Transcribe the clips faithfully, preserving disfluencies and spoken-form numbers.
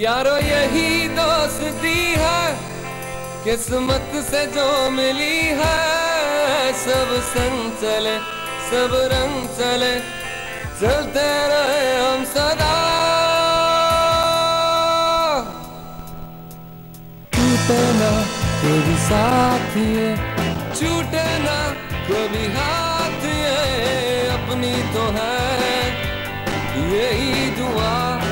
यारो यही दोस्ती है किस्मत से जो मिली है। सब संग चले सब रंग चले चलते रहे हम सदा। टूटे ना कभी साथ ये छूटे ना कभी हाथ ये अपनी तो है यही दुआ।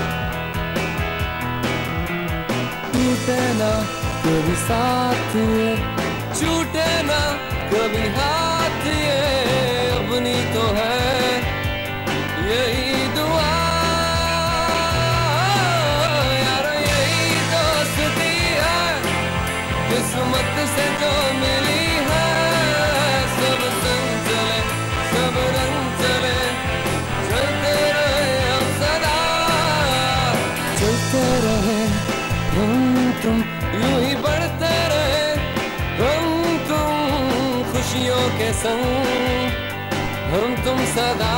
टूटे ना कभी साथ ये छूटे ना कभी हाथ ये अपनी तो है यही दुआ। यार यही दोस्ती है किस्मत से जो मिली है। सब संग चले सब रंग चले चलते रहे हम सदा। चलते रहे हम तुम यूं ही बढ़ते रहे हम तुम खुशियों के संग हम तुम सदा।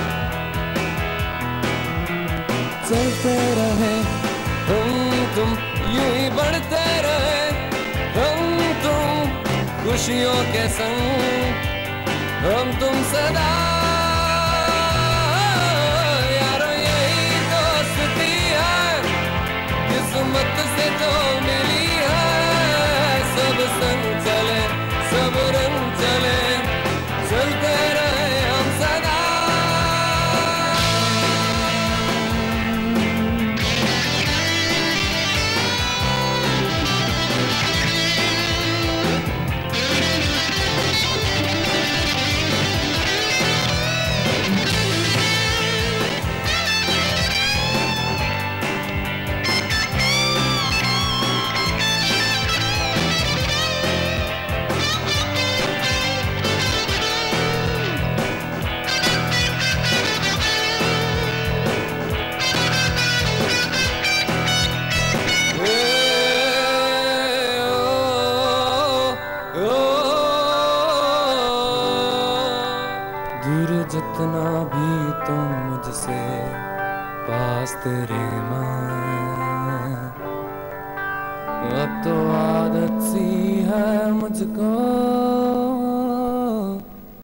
चलते रहे हम तुम यूं ही बढ़ते रहे हम तुम खुशियों के संग हम तुम सदा। यारो यही दोस्ती है किस्मत से जो मिली है। सब संग चले सब रंग चले चलते रहे हम सदा। दूर जितना भी तुम मुझसे पास तेरे मैं। अब तो आदत सी है मुझको